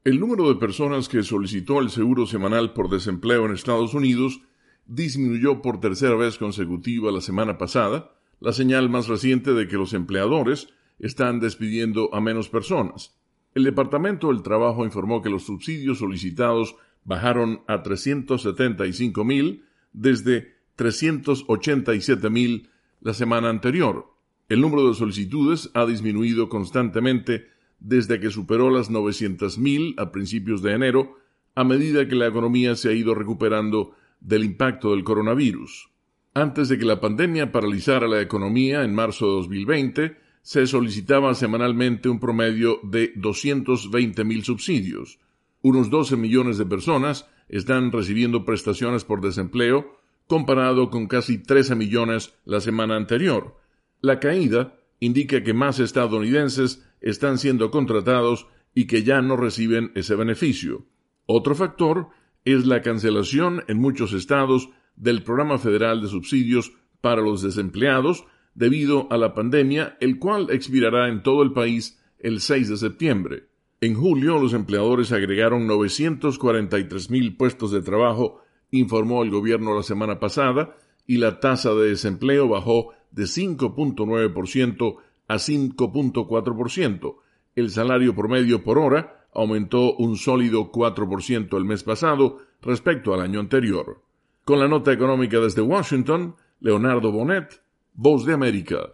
El número de personas que solicitó el seguro semanal por desempleo en Estados Unidos disminuyó por tercera vez consecutiva la semana pasada, la señal más reciente de que los empleadores están despidiendo a menos personas. El Departamento del Trabajo informó que los subsidios solicitados bajaron a 375,000 desde 387,000 la semana anterior. El número de solicitudes ha disminuido constantemente desde que superó las 900,000 a principios de enero, a medida que la economía se ha ido recuperando del impacto del coronavirus. Antes de que la pandemia paralizara la economía en marzo de 2020, se solicitaba semanalmente un promedio de 220,000 subsidios. Unos 12 millones de personas están recibiendo prestaciones por desempleo, comparado con casi 13 millones la semana anterior. La caída indica que más estadounidenses están siendo contratados y que ya no reciben ese beneficio. Otro factor es la cancelación en muchos estados del Programa Federal de Subsidios para los Desempleados debido a la pandemia, el cual expirará en todo el país el 6 de septiembre. En julio, los empleadores agregaron 943,000 puestos de trabajo, informó el gobierno la semana pasada, y la tasa de desempleo bajó de 5.9% a 5.4%. El salario promedio por hora aumentó un sólido 4% el mes pasado respecto al año anterior. Con la nota económica desde Washington, Leonardo Bonet, Voz de América.